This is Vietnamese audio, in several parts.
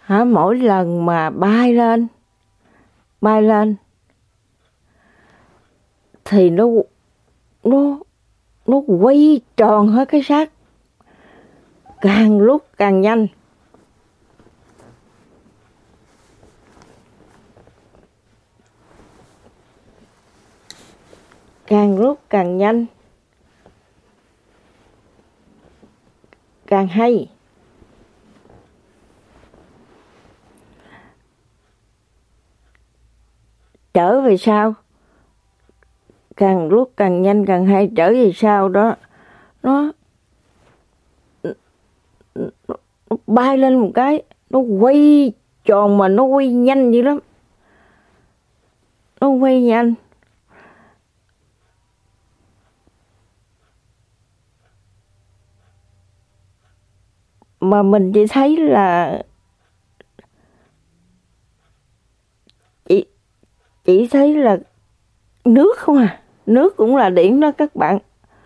mỗi lần mà bay lên thì nó quay tròn hết cái xác, càng lúc càng nhanh. Càng lúc càng nhanh, càng hay. Trở về sau, càng lúc càng nhanh càng hay. Trở về sau đó, nó bay lên một cái, nó quay tròn mà nó quay nhanh dữ lắm. Nó quay nhanh. Mà mình chỉ thấy là chỉ thấy là nước không à. Nước cũng là điện đó các bạn.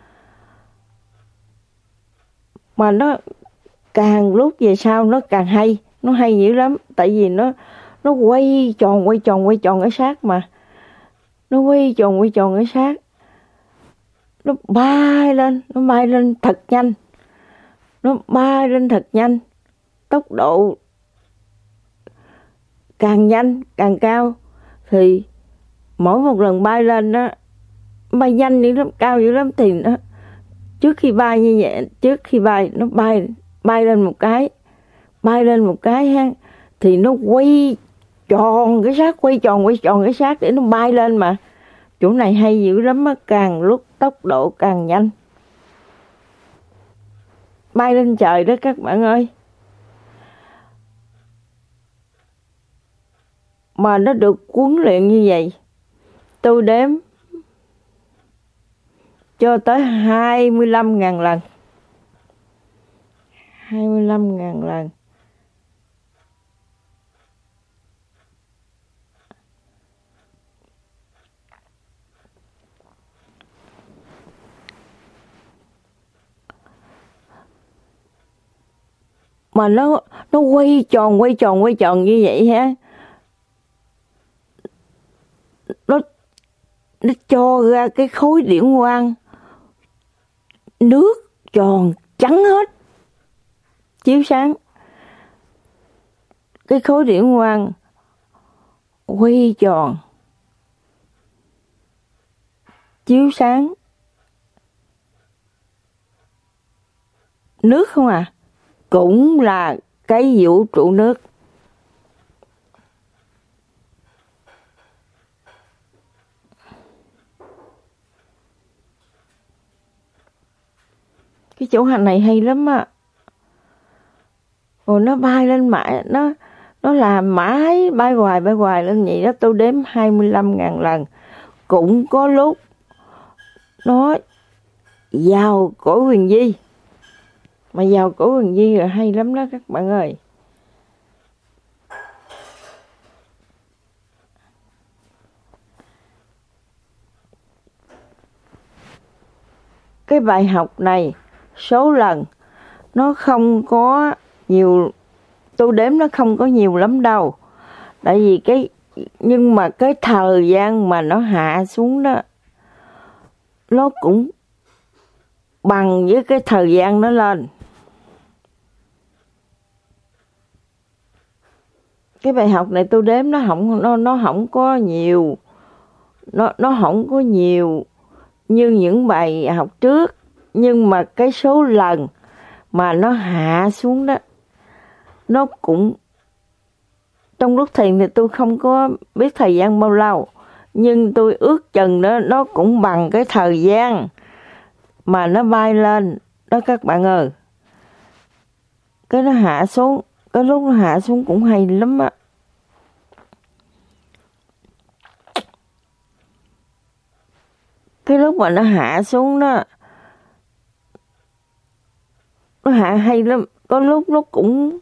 Mà nó càng lúc về sau nó càng hay. Nó hay dữ lắm. Tại vì nó quay tròn cái xác mà. Nó quay tròn cái xác. Nó bay lên thật nhanh. Nó bay lên thật nhanh. Tốc độ càng nhanh, càng cao. Thì mỗi một lần bay lên đó, bay nhanh dữ lắm, cao dữ lắm. Thì nó, trước khi bay như vậy, trước khi bay, nó bay lên một cái ha. Thì nó quay tròn cái xác, quay tròn cái xác để nó bay lên mà. Chỗ này hay dữ lắm á, càng lúc tốc độ càng nhanh. Bay lên trời đó các bạn ơi. Mà nó được huấn luyện như vậy. Tôi đếm cho tới 25.000 lần. 25.000 lần. Mà nó quay tròn như vậy ha. Nó cho ra cái khối điện quang nước tròn trắng hết, chiếu sáng. Cái khối điện quang quay tròn chiếu sáng. Nước không à? Cũng là cái vũ trụ nước. Cái chỗ hành này hay lắm á. Rồi nó bay lên mãi, nó làm mãi, bay hoài lên vậy đó. Tôi đếm 25.000 lần. Cũng có lúc nó vào cõi huyền vi. Mà vào cõi huyền vi là hay lắm đó các bạn ơi. Cái bài học này số lần nó không có nhiều, tôi đếm nó không có nhiều lắm đâu. Tại vì nhưng mà cái thời gian mà nó hạ xuống đó, nó cũng bằng với cái thời gian nó lên. Cái bài học này tôi đếm nó không có nhiều, nó không có nhiều như những bài học trước, nhưng mà cái số lần mà nó hạ xuống đó, nó cũng, trong lúc thiền thì tôi không có biết thời gian bao lâu, nhưng tôi ước chừng đó nó cũng bằng cái thời gian mà nó bay lên đó các bạn ơi. Cái nó hạ xuống, cái lúc nó hạ xuống cũng hay lắm á. Cái lúc mà nó hạ xuống đó, nó hạ hay lắm. Có lúc nó cũng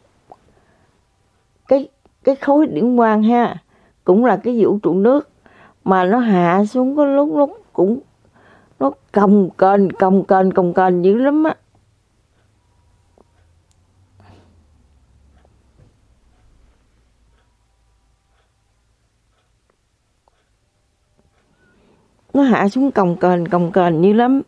cái khối điện quang ha, cũng là cái vũ trụ nước, mà nó hạ xuống có lúc nó cũng nó cồng kềnh dữ lắm á. nó hạ xuống cồng kềnh như lắm.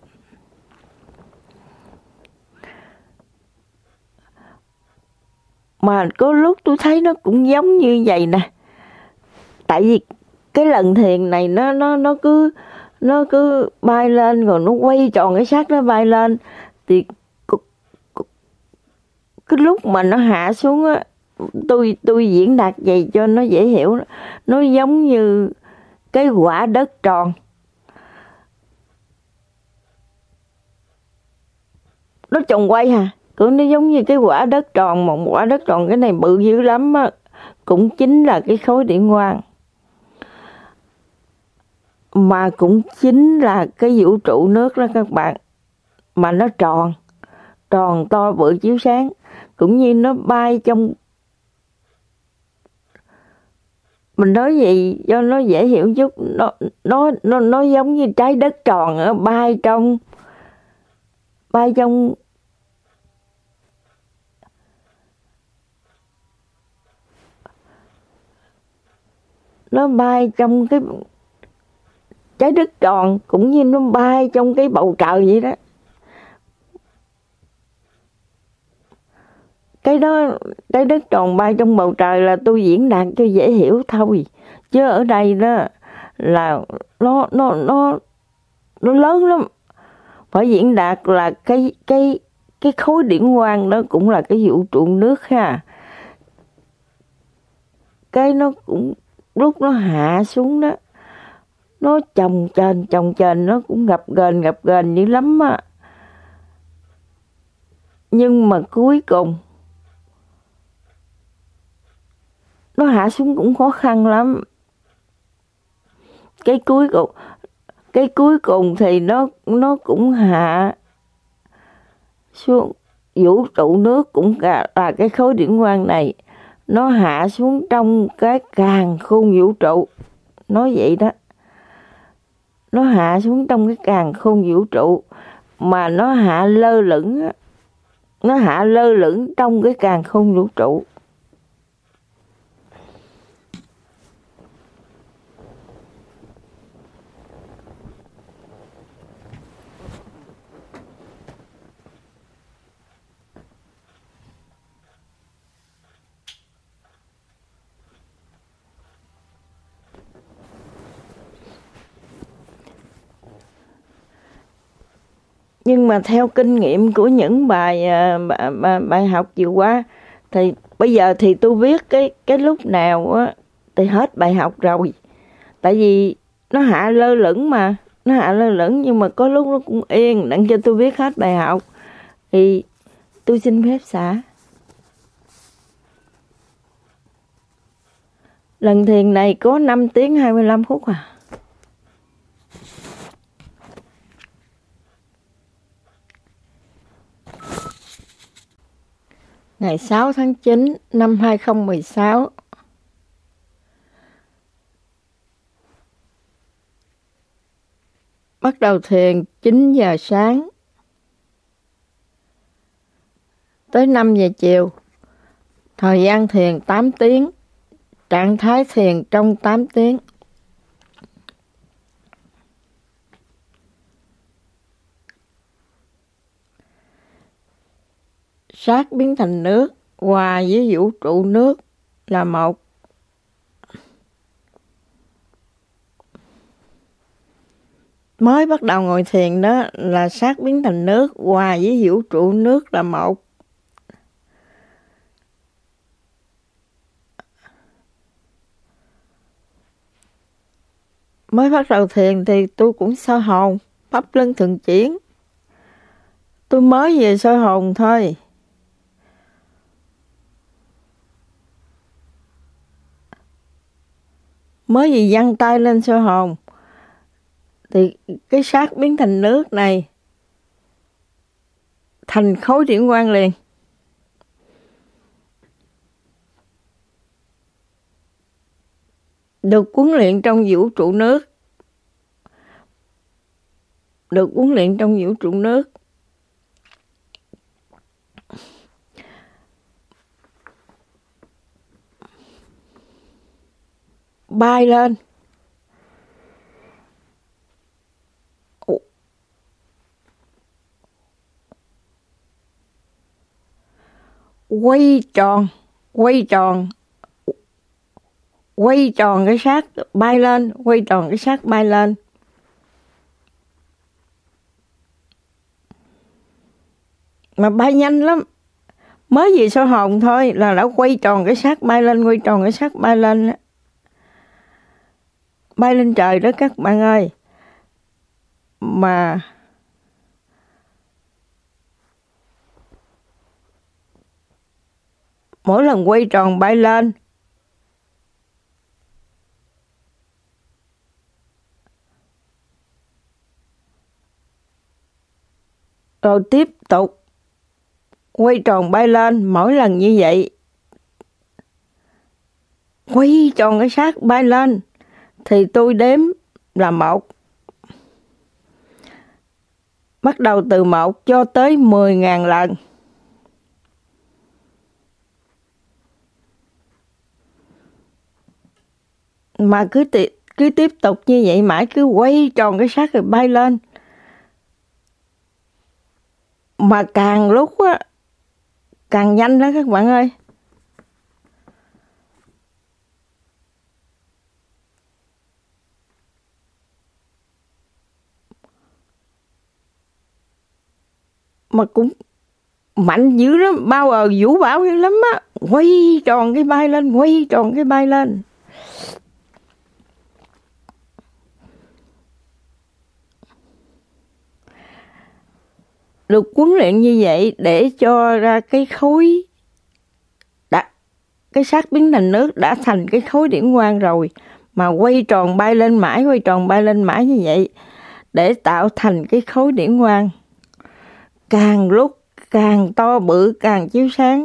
Mà có lúc tôi thấy nó cũng giống như vậy nè. Tại vì cái lần thiền này nó cứ bay lên rồi nó quay tròn cái xác nó bay lên, thì cái lúc mà nó hạ xuống á, tôi diễn đạt vậy cho nó dễ hiểu, nó giống như cái quả đất tròn. Nó tròn quay hả? Nó giống như cái quả đất tròn, một quả đất tròn, cái này bự dữ lắm á, cũng chính là cái khối điển quang. Mà cũng chính là cái vũ trụ nước đó các bạn. Mà nó tròn to bự chiếu sáng, cũng như nó bay trong, mình nói gì cho nó dễ hiểu chút, nó giống như trái đất tròn ở bay trong nó bay trong cái trái đất tròn, cũng như nó bay trong cái bầu trời vậy đó. Cái đó, trái đất tròn bay trong bầu trời là tôi diễn đạt cho dễ hiểu thôi, chứ ở đây đó là nó lớn lắm. Phải diễn đạt là cái khối điển quang đó cũng là cái vũ trụ nước ha. Cái nó cũng lúc nó hạ xuống đó, nó chồng chền nó cũng gập ghềnh dữ lắm á. Nhưng mà cuối cùng nó hạ xuống cũng khó khăn lắm. Cái cuối cùng thì nó cũng hạ xuống, vũ trụ nước cũng là cái khối điển quang này, nó hạ xuống trong cái càn khôn vũ trụ. Nói vậy đó. Nó hạ xuống trong cái càn khôn vũ trụ, mà nó hạ lơ lửng trong cái càn khôn vũ trụ. Nhưng mà theo kinh nghiệm của những bài học vừa qua, thì bây giờ thì tôi biết cái lúc nào á thì hết bài học rồi. Tại vì nó hạ lơ lửng mà, nó hạ lơ lửng, nhưng mà có lúc nó cũng yên, đặng cho tôi biết hết bài học. Thì tôi xin phép xả. Lần thiền này có 5 tiếng 25 phút à. Ngày 6 tháng 9 năm 2016. Bắt đầu thiền 9 giờ sáng tới 5 giờ chiều. Thời gian thiền 8 tiếng. Trạng thái thiền trong 8 tiếng. Xác biến thành nước, hòa với vũ trụ nước là một. Mới bắt đầu ngồi thiền đó là xác biến thành nước, hòa với vũ trụ nước là một. Mới bắt đầu thiền thì tôi cũng soi hồn, pháp luân thường chuyển. Tôi mới về soi hồn thôi. Mới gì giăng tay lên soi hồn, thì cái xác biến thành nước này thành khối điển quang liền. Được huấn luyện trong vũ trụ nước. Được huấn luyện trong vũ trụ nước. Bay lên. quay tròn, quay tròn, quay tròn cái xác bay lên, quay tròn cái xác bay lên. Mà bay nhanh lắm, mới về soi hồn thôi là đã quay tròn cái xác bay lên, quay tròn cái xác bay lên. Bay lên trời đó các bạn ơi. Mà mỗi lần quay tròn bay lên, rồi tiếp tục quay tròn bay lên, mỗi lần như vậy. Quay tròn cái xác bay lên thì tôi đếm là 1. Bắt đầu từ 1 cho tới 10.000 lần. Mà cứ tiếp tục như vậy mãi, cứ quay tròn cái xác rồi bay lên. Mà càng lúc á, càng nhanh đó các bạn ơi. Mà cũng mạnh dữ lắm, bao giờ vũ bão dữ lắm á. Quay tròn cái bay lên, quay tròn cái bay lên. Được huấn luyện như vậy để cho ra cái khối, cái xác biến thành nước đã thành cái khối điển quang rồi. Mà quay tròn bay lên mãi, quay tròn bay lên mãi như vậy để tạo thành cái khối điển quang. Càng lúc càng to bự, càng chiếu sáng.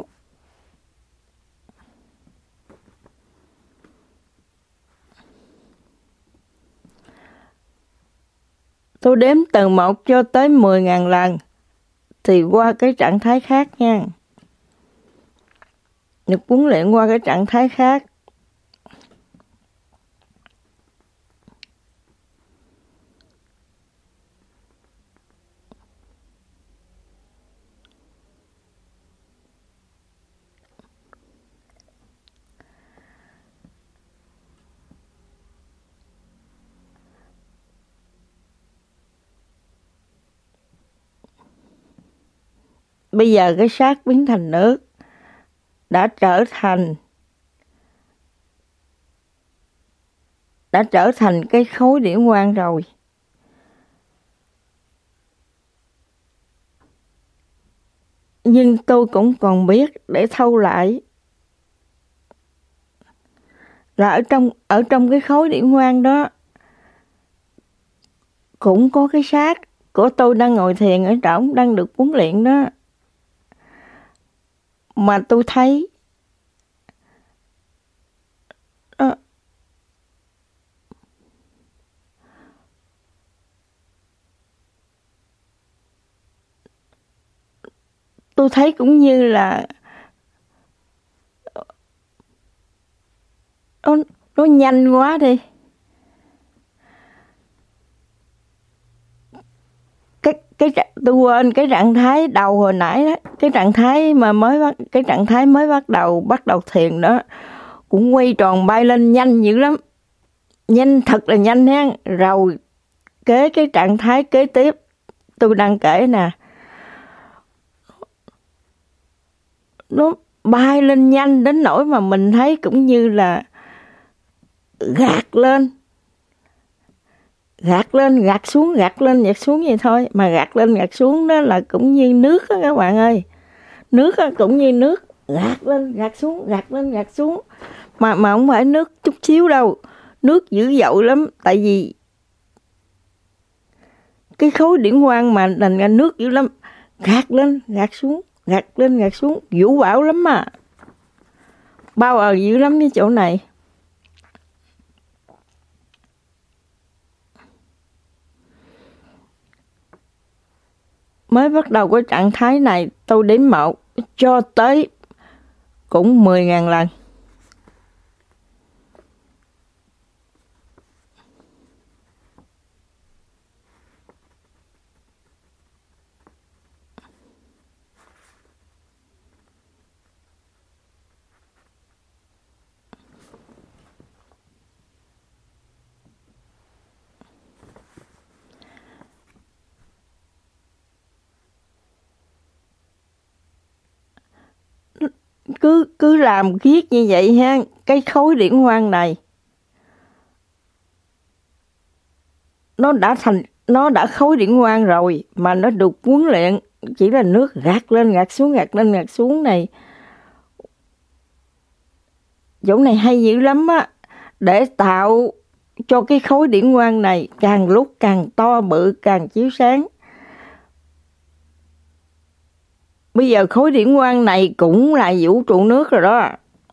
Tôi đếm từ 1 cho tới 10.000 lần thì qua cái trạng thái khác nha. Được huấn luyện qua cái trạng thái khác. Bây giờ cái xác biến thành nước đã trở thành cái khối điển quang rồi. Nhưng tôi cũng còn biết để thâu lại là ở trong cái khối điển quang đó cũng có cái xác của tôi đang ngồi thiền ở trỏng, đang được huấn luyện đó. Mà tôi thấy tôi thấy cũng như là nó nhanh quá đi. Tôi quên cái trạng thái đầu hồi nãy đó, cái trạng thái mới bắt đầu thiền đó cũng quay tròn bay lên nhanh dữ lắm, nhanh thật là nhanh ha. Rồi cái trạng thái kế tiếp tôi đang kể nè, nó bay lên nhanh đến nỗi mà mình thấy cũng như là gạt lên, gạt xuống, gạt vậy thôi. Mà gạt lên, gạt xuống đó là cũng như nước đó các bạn ơi. Nước đó, cũng như nước, gạt lên, gạt xuống, gạt lên, gạt xuống. Mà không phải nước chút xíu đâu, nước dữ dội lắm. Tại vì cái khối điển quang mà thành ra nước dữ lắm. Gạt lên, gạt xuống, gạt lên, gạt xuống, vũ bão lắm mà. Bao ở dữ lắm cái chỗ này. Mới bắt đầu cái trạng thái này tôi đếm 1 cho tới cũng 10.000 lần. cứ làm kiết như vậy ha, cái khối điển quang này nó đã khối điển quang rồi mà nó được huấn luyện, chỉ là nước gạt lên gạt xuống gạt lên gạt xuống này. Chỗ này hay dữ lắm á, để tạo cho cái khối điển quang này càng lúc càng to bự, càng chiếu sáng. Bây giờ khối điển quang này cũng là vũ trụ nước rồi đó.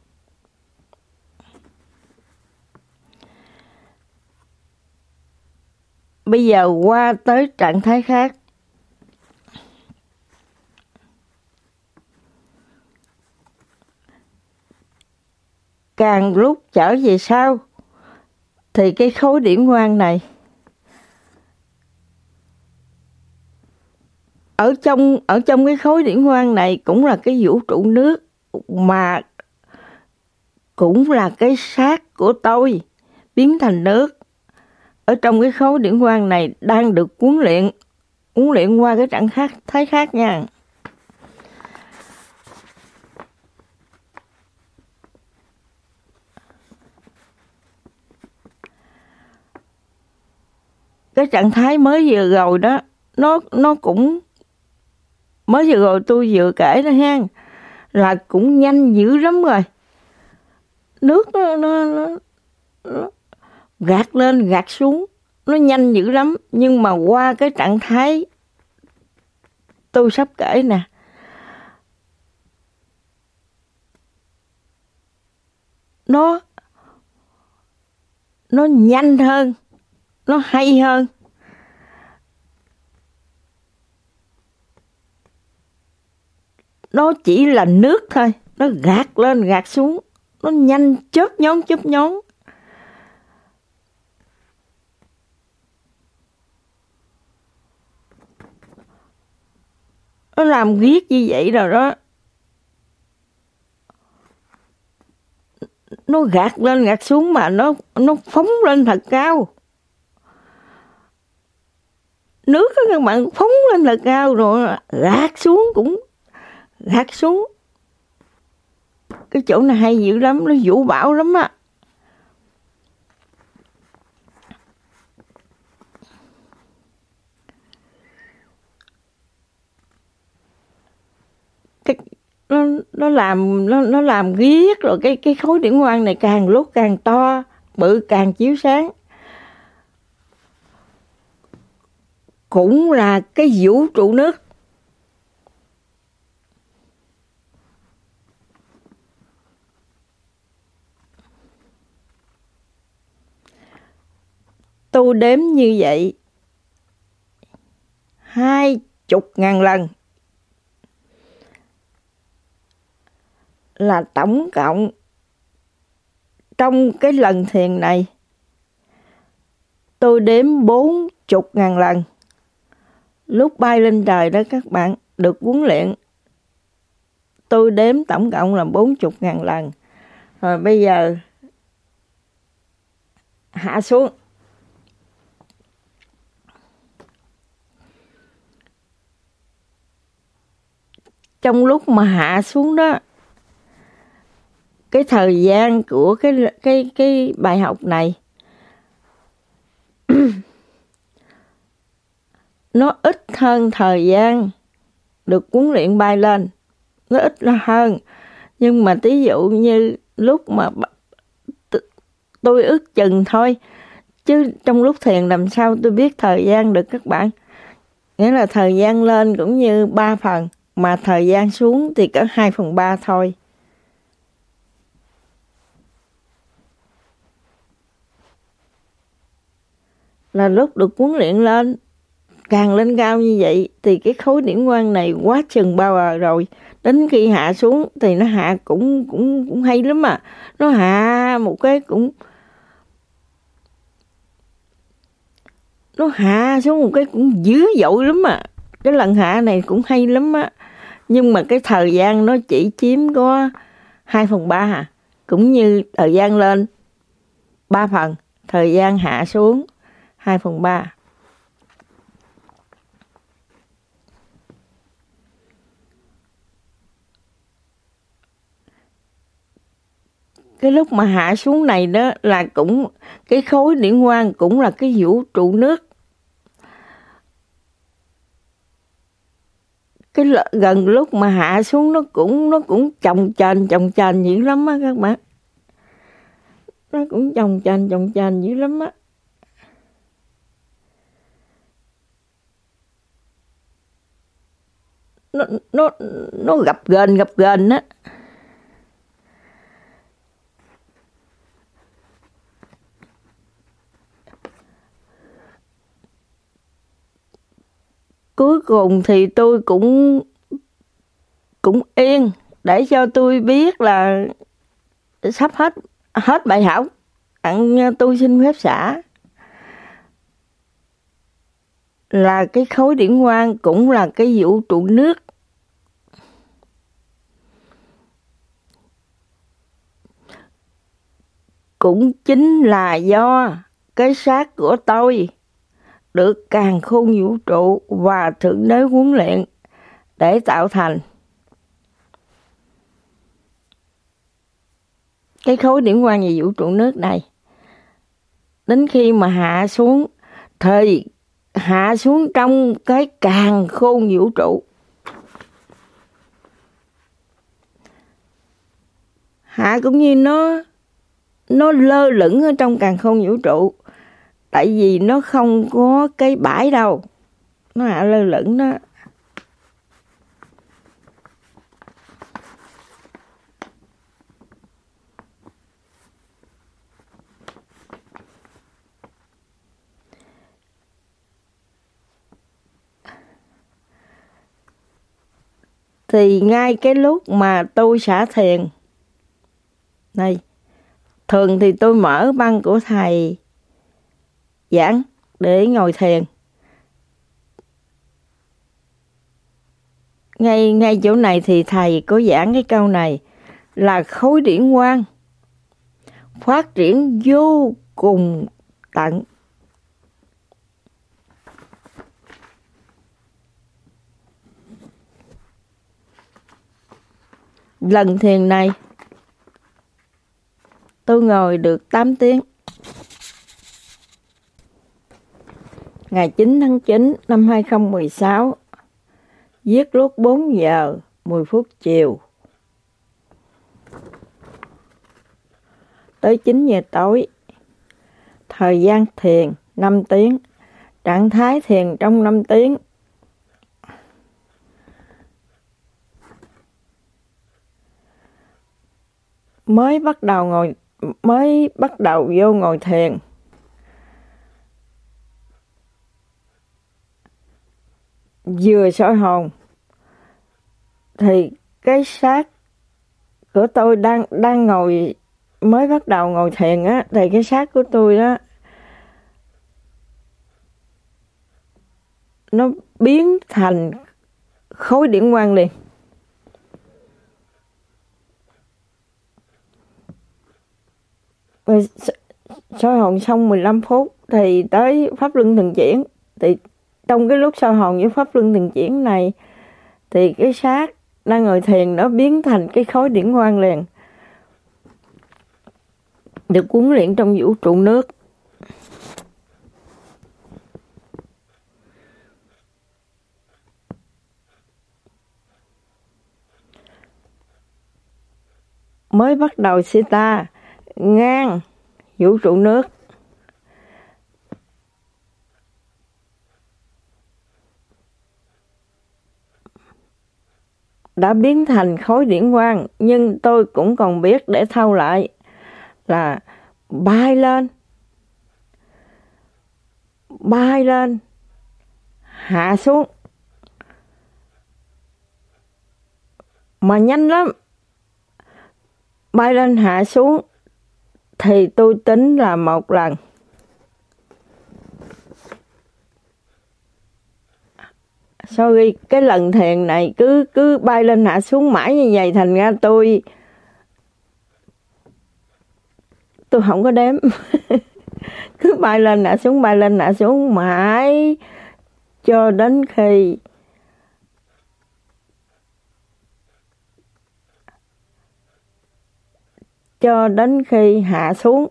Bây giờ qua tới trạng thái khác. Càng lúc trở về sau thì cái khối điển quang này ở trong cái khối điển quang này cũng là cái vũ trụ nước, mà cũng là cái xác của tôi biến thành nước. Ở trong cái khối điển quang này đang được huấn luyện qua cái trạng thái khác nha. Cái trạng thái mới vừa rồi đó, nó cũng mới vừa rồi tôi vừa kể đó ha, là cũng nhanh dữ lắm rồi. Nước nó gạt lên gạt xuống, nó nhanh dữ lắm. Nhưng mà qua cái trạng thái tôi sắp kể nè, nó nhanh hơn, nó hay hơn. Nó chỉ là nước thôi, nó gạt lên gạt xuống, nó nhanh chớp nhón. Nó làm riết như vậy rồi đó. Nó gạt lên gạt xuống mà nó phóng lên thật cao. Nước đó các bạn, phóng lên thật cao rồi gạt xuống cũng gạt xuống. Cái chỗ này hay dữ lắm, nó vũ bão lắm á. Nó làm riết rồi cái khối điển quang này càng lúc càng to bự, càng chiếu sáng. Cũng là cái vũ trụ nước. Tôi đếm như vậy 20.000 lần là tổng cộng trong cái lần thiền này tôi đếm 40.000 lần. Lúc bay lên trời đó các bạn được huấn luyện, tôi đếm tổng cộng là 40.000 lần. Rồi bây giờ hạ xuống. Trong lúc mà hạ xuống đó, cái thời gian của cái bài học này nó ít hơn thời gian được huấn luyện bay lên, nó ít hơn. Nhưng mà tí dụ như lúc mà tôi ước chừng thôi, chứ trong lúc thiền làm sao tôi biết thời gian được các bạn. Nghĩa là thời gian lên cũng như 3 phần, mà thời gian xuống thì có 2/3 thôi. Là lúc được huấn luyện lên, càng lên cao như vậy thì cái khối điển quang này quá chừng bao giờ rồi. Đến khi hạ xuống thì nó hạ cũng hay lắm mà. Nó hạ một cái cũng, nó hạ xuống một cái cũng dữ dội lắm mà. Cái lần hạ này cũng hay lắm á. Nhưng mà cái thời gian nó chỉ chiếm có 2/3 à. Cũng như thời gian lên 3 phần, thời gian hạ xuống 2/3. cái lúc mà hạ xuống này đó là cũng cái khối điển quang cũng là cái vũ trụ nước. Cái gần lúc mà hạ xuống nó cũng chồng chền dữ lắm á các bạn. Nó cũng chồng chền dữ lắm á. Nó gập ghềnh á. Cuối cùng thì tôi cũng yên để cho tôi biết là sắp hết bài học, tôi xin phép xả. Là cái khối điển quang cũng là cái vũ trụ nước. Cũng chính là do cái xác của tôi được càn khôn vũ trụ và Thượng Đế huấn luyện để tạo thành. Cái khối điển quang về vũ trụ nước này. Đến khi mà hạ xuống thì hạ xuống trong cái càn khôn vũ trụ. Hạ cũng như nó lơ lửng ở trong càn khôn vũ trụ. Tại vì nó không có cái bãi đâu. Nó hạ lơ lửng đó. Thì ngay cái lúc mà tôi xả thiền này, thường thì tôi mở băng của thầy giảng để ngồi thiền. Ngay chỗ này thì thầy có giảng cái câu này là khối điển quang phát triển vô cùng tận. Lần thiền này tôi ngồi được 8 tiếng. Ngày 9 tháng 9 năm 2016, giết lúc 4 giờ 10 phút chiều. Tới 9 giờ tối, thời gian thiền 5 tiếng, trạng thái thiền trong 5 tiếng. Mới bắt đầu vô ngồi thiền. Vừa soi hồn thì cái xác của tôi đang ngồi, mới bắt đầu ngồi thiền á, thì cái xác của tôi đó nó biến thành khối điển quang liền. Soi hồn xong 15 phút thì tới pháp luân thường chuyển. Thì trong cái lúc soi hồn với pháp luân thường chuyển này thì cái xác đang ngồi thiền nó biến thành cái khối điển quang liền. Được huấn luyện trong vũ trụ nước. Mới bắt đầu Sita ngang vũ trụ nước. Đã biến thành khối điển quang, nhưng tôi cũng còn biết để thâu lại là bay lên, hạ xuống. Mà nhanh lắm. Bay lên hạ xuống thì tôi tính là một lần. Sorry, cái lần thiền này cứ bay lên hạ xuống mãi như vậy, thành ra tôi không có đếm. Cứ bay lên hạ xuống mãi cho đến khi cho đến khi hạ xuống.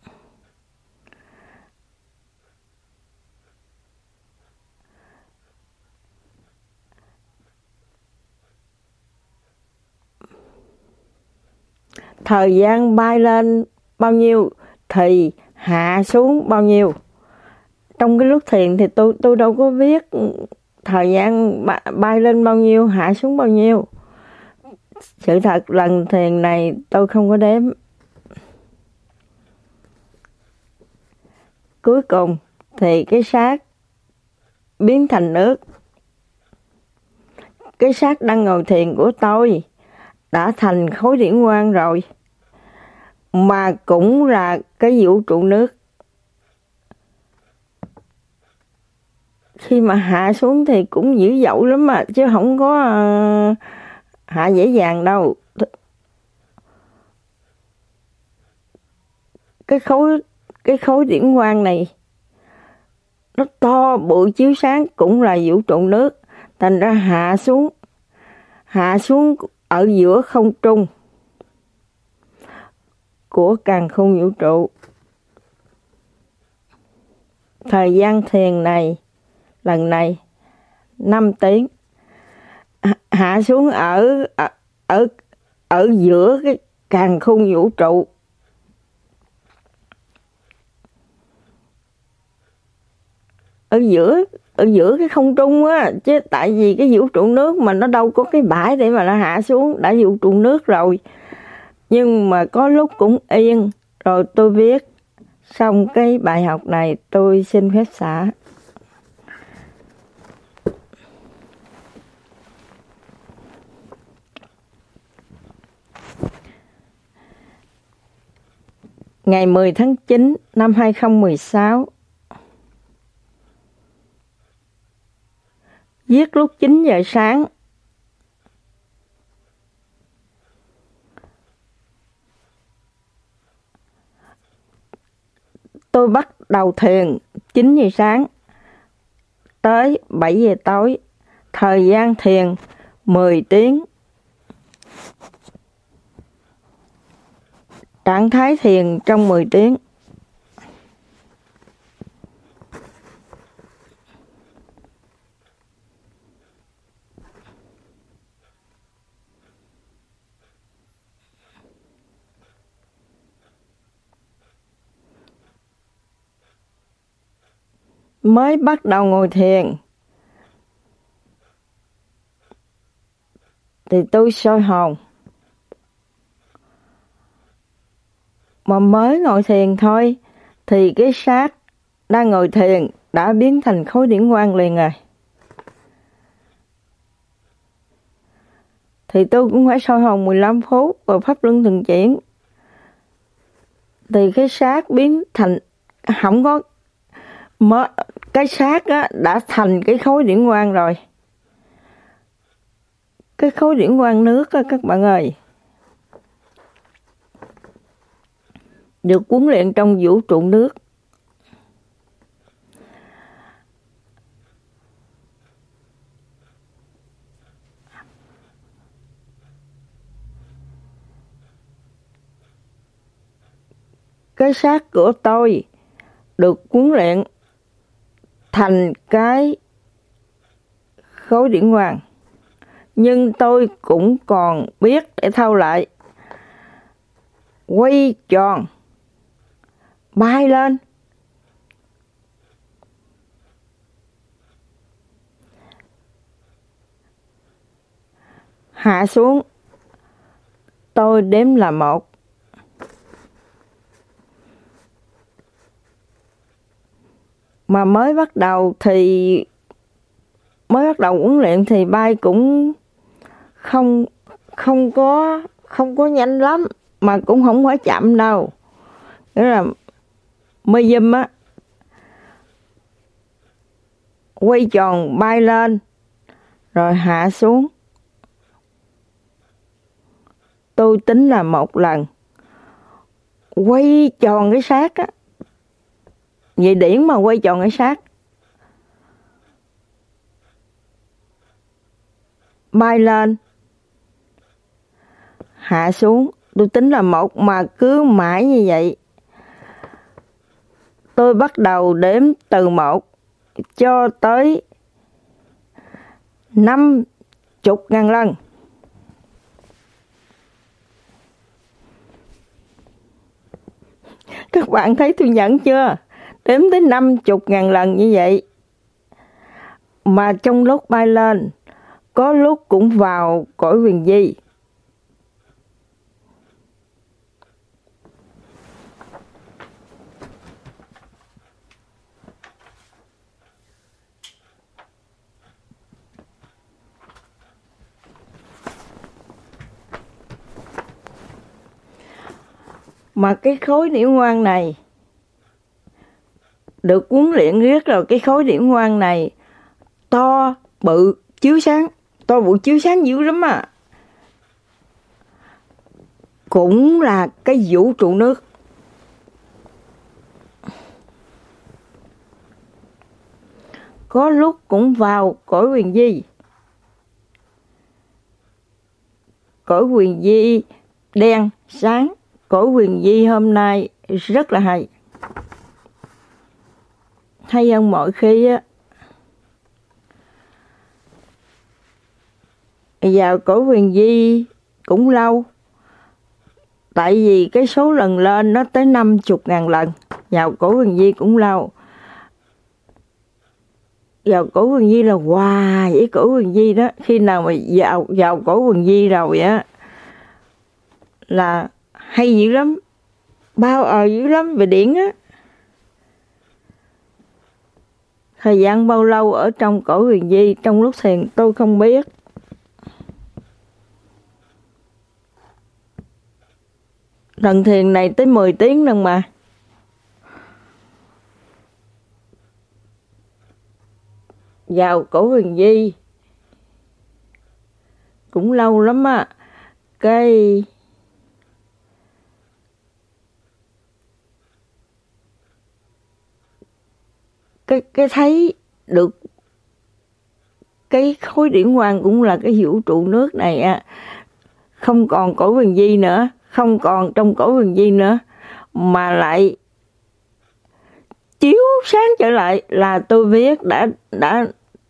Thời gian bay lên bao nhiêu thì hạ xuống bao nhiêu. Trong cái lúc thiền thì tôi đâu có biết thời gian bay lên bao nhiêu, hạ xuống bao nhiêu. Sự thật lần thiền này tôi không có đếm. Cuối cùng thì cái xác biến thành nước. Cái xác đang ngồi thiền của tôi đã thành khối điển quang rồi, mà cũng là cái vũ trụ nước. Khi mà hạ xuống thì cũng dữ dội lắm mà, chứ không có hạ dễ dàng đâu. Cái khối điển quang này nó to bự chiếu sáng, cũng là vũ trụ nước. Thành ra hạ xuống ở giữa không trung của càn khôn vũ trụ. Thời gian thiền này lần này 5 tiếng. Hạ xuống ở giữa cái càn khôn vũ trụ. Ở giữa cái không trung á, chứ tại vì cái vũ trụ nước mà nó đâu có cái bãi để mà nó hạ xuống, đã vũ trụ nước rồi. Nhưng mà có lúc cũng yên. Rồi tôi viết xong cái bài học này, tôi xin phép xả. Ngày 10 tháng 9 năm 2016, viết lúc 9 giờ sáng. Tôi bắt đầu thiền 9 giờ sáng tới 7 giờ tối. Thời gian thiền 10 tiếng. Trạng thái thiền trong 10 tiếng. Mới bắt đầu ngồi thiền thì tôi soi hồn. Mà mới ngồi thiền thôi thì cái xác đang ngồi thiền đã biến thành khối điển quang liền rồi. Thì tôi cũng phải soi hồn 15 phút và pháp luân thường chuyển. Thì cái xác biến thành không có cái xác á, đã thành cái khối điển quang rồi. Cái khối điển quang nước á các bạn ơi. Được huấn luyện trong vũ trụ nước. Cái xác của tôi được huấn luyện thành cái khối điển quang. Nhưng tôi cũng còn biết để thâu lại. Quay tròn, bay lên, hạ xuống. Tôi đếm là 1. Mà mới bắt đầu huấn luyện thì bay cũng không có nhanh lắm, mà cũng không phải chậm đâu. Nghĩa là mây dùm á, quay tròn bay lên rồi hạ xuống. Tôi tính là 1 lần quay tròn cái xác á. Vậy điển mà quay tròn cái xác, bay lên, hạ xuống. tôi tính là 1 mà cứ mãi như vậy. Tôi bắt đầu đếm từ 1 cho tới 50.000 lần. Các bạn thấy tôi nhận chưa? Đếm tới 50.000 lần như vậy. Mà trong lúc bay lên, có lúc cũng vào cõi huyền vi. Mà cái khối điển quang này được huấn luyện riết rồi, cái khối điển quang này to bự chiếu sáng, to bự chiếu sáng dữ lắm à. Cũng là cái vũ trụ nước. Có lúc cũng vào cõi huyền vi. Cõi huyền vi đen sáng. Cõi huyền vi hôm nay rất là hay. Hay hơn mọi khi á. Vào cõi huyền vi cũng lâu. Tại vì cái số lần lên nó tới 50.000 lần. Vào cõi huyền vi cũng lâu. Vào cõi huyền vi là hoài với cõi huyền vi đó. Khi nào mà vào cõi huyền vi rồi á là hay dữ lắm. Bao dữ lắm về điển á. Thời gian bao lâu ở trong cõi huyền vi trong lúc thiền tôi không biết. Lần thiền này tới 10 tiếng lần mà. Vào cõi huyền vi cũng lâu lắm á. Cái thấy được cái khối điển quang cũng là cái vũ trụ nước này á, không còn cõi huyền vi nữa, không còn trong cõi huyền vi nữa, mà lại chiếu sáng trở lại, là tôi biết đã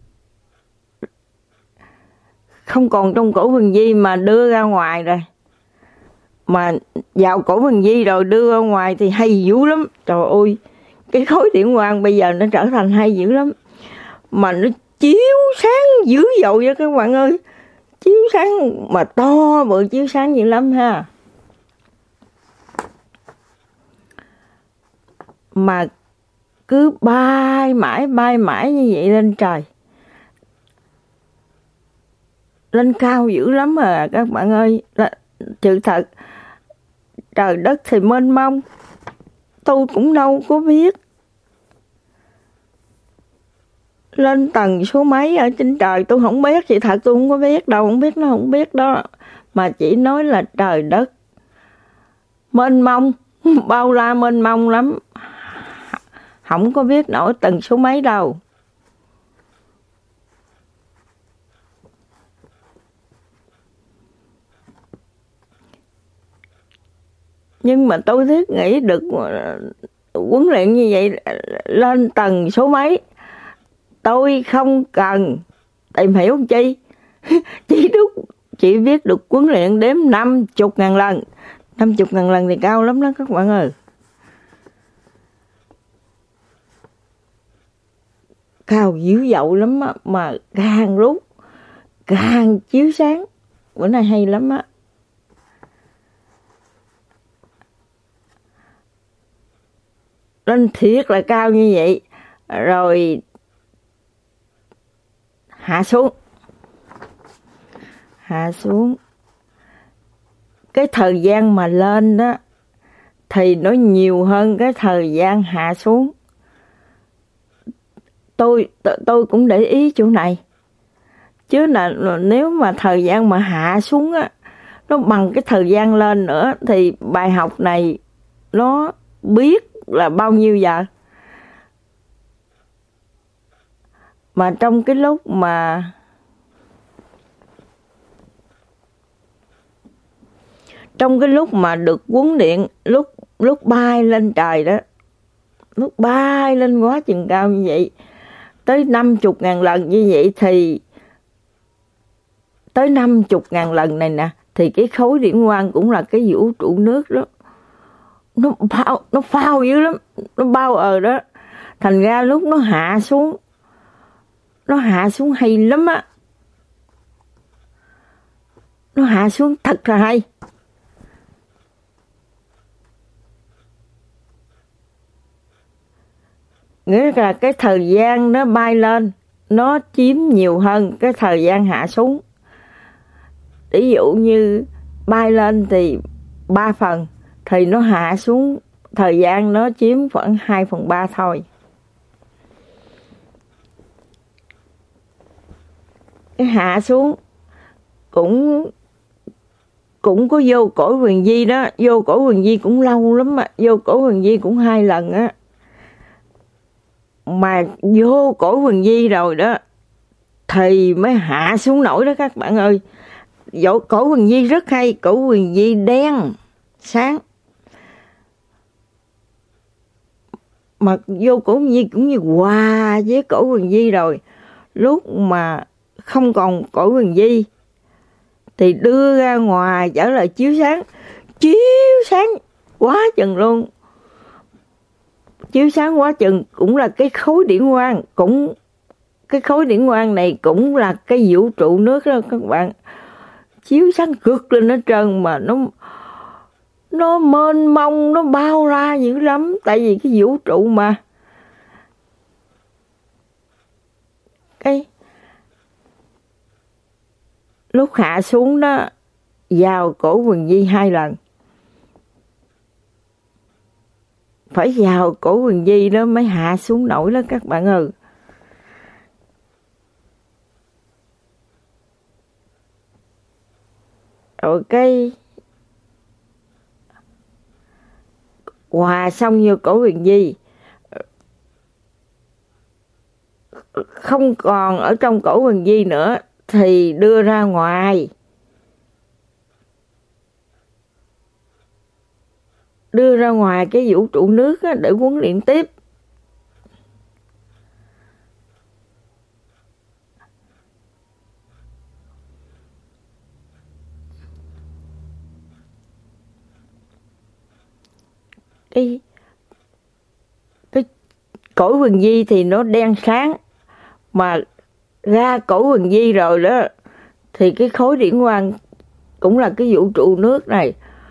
không còn trong cõi huyền vi mà đưa ra ngoài rồi. Mà vào cõi huyền vi rồi đưa ra ngoài thì hay dữ lắm. Trời ơi, cái khối điển quang bây giờ nó trở thành hay dữ lắm. Mà nó chiếu sáng dữ dội vậy các bạn ơi. Chiếu sáng mà to bự, chiếu sáng dữ lắm ha. Mà cứ bay mãi như vậy lên trời. Lên cao dữ lắm à các bạn ơi. Sự thật, trời đất thì mênh mông. Tôi cũng đâu có biết. Lên tầng số mấy ở trên trời tôi không biết. Sự thật tôi không có biết đâu. Không biết, nó không biết đó. Mà chỉ nói là trời đất mênh mông. Bao la mênh mông lắm. Không có biết nổi tầng số mấy đâu. Nhưng mà tôi thiết nghĩ được huấn luyện như vậy lên tầng số mấy. Tôi không cần tìm hiểu chi. Chỉ biết được huấn luyện đếm 50.000 lần. 50.000 lần thì cao lắm đó các bạn ơi. Cao dữ dội lắm á. Mà càng lúc càng chiếu sáng. Bữa nay hay lắm á. Lên thiệt là cao như vậy. Rồi hạ xuống. Cái thời gian mà lên đó thì nó nhiều hơn cái thời gian hạ xuống. Tôi cũng để ý chỗ này. Chứ là nếu mà thời gian mà hạ xuống á, nó bằng cái thời gian lên nữa thì bài học này nó biết là bao nhiêu giờ. Mà trong cái lúc mà Trong cái lúc mà được huấn luyện, lúc bay lên trời đó, lúc bay lên quá chừng cao như vậy, tới 50.000 lần như vậy, thì tới 50.000 lần này nè, thì cái khối điển quang cũng là cái vũ trụ nước đó, nó phao dữ lắm, nó bao đó. Thành ra lúc nó hạ xuống hay lắm á, nó hạ xuống thật là hay. Nghĩa là cái thời gian nó bay lên, nó chiếm nhiều hơn cái thời gian hạ xuống. Ví dụ như bay lên thì 3 phần, thì nó hạ xuống, thời gian nó chiếm khoảng 2/3 thôi. Cái hạ xuống cũng có vô cõi huyền vi đó, vô cõi huyền vi cũng lâu lắm á, vô cõi huyền vi cũng 2 lần á. Mà vô cõi huyền vi rồi đó thì mới hạ xuống nổi đó các bạn ơi. Cõi huyền vi rất hay, cõi huyền vi đen sáng. Mà vô cõi huyền vi cũng như hòa với cõi huyền vi rồi, lúc mà không còn cõi huyền vi thì đưa ra ngoài trở lại chiếu sáng quá chừng luôn. Chiếu sáng quá chừng cũng là cái khối điển quang, cái khối điển quang này cũng là cái vũ trụ nước đó các bạn. Chiếu sáng cực lên hết trơn, mà nó mênh mông, nó bao ra dữ lắm, tại vì cái vũ trụ mà. Cái lúc hạ xuống đó, vào cõi huyền vi 2 lần. Phải vào cõi huyền vi đó mới hạ xuống nổi đó các bạn ơi. Rồi cái hòa xong vô cõi huyền vi, không còn ở trong cõi huyền vi nữa thì đưa ra ngoài. Đưa ra ngoài cái vũ trụ nước á, để huấn luyện tiếp. Cái cõi huyền vi thì nó đen sáng, mà ra cõi huyền vi rồi đó thì cái khối điển quang cũng là cái vũ trụ nước này,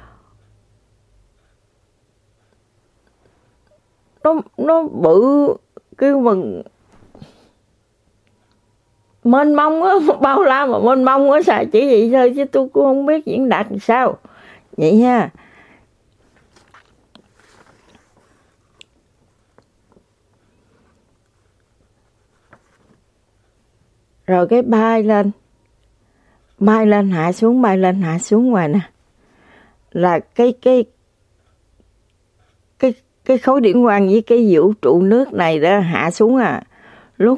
nó bự, cái mình mênh mông á, bao la mà mênh mông á, xài chỉ vậy thôi chứ tôi cũng không biết diễn đạt làm sao vậy ha. Rồi cái bay lên hạ xuống, bay lên hạ xuống ngoài nè, là cái khối điển quang với cái vũ trụ nước này đó hạ xuống à. Lúc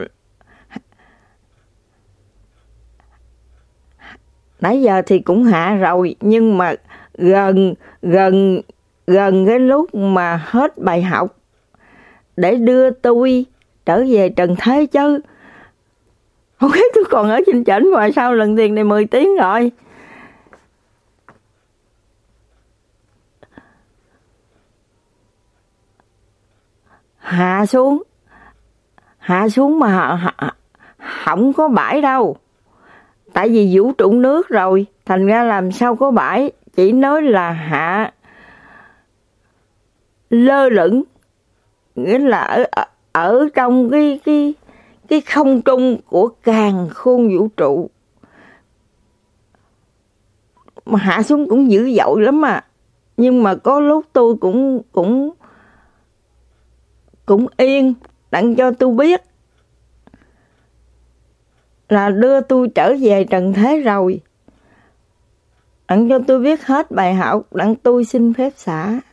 nãy giờ thì cũng hạ rồi, nhưng mà gần cái lúc mà hết bài học để đưa tôi trở về trần thế chứ. Không biết tôi còn ở trên trển ngoài sau lần tiền này 10 tiếng rồi. Hạ xuống mà không có bãi đâu. Tại vì vũ trụ nước rồi, thành ra làm sao có bãi, chỉ nói là hạ lơ lửng, nghĩa là ở trong cái không trung của càn khôn vũ trụ. Mà hạ xuống cũng dữ dội lắm mà. Nhưng mà có lúc tôi cũng yên, đặng cho tôi biết là đưa tôi trở về trần thế rồi. Đặng cho tôi biết hết bài học, đặng tôi xin phép xả.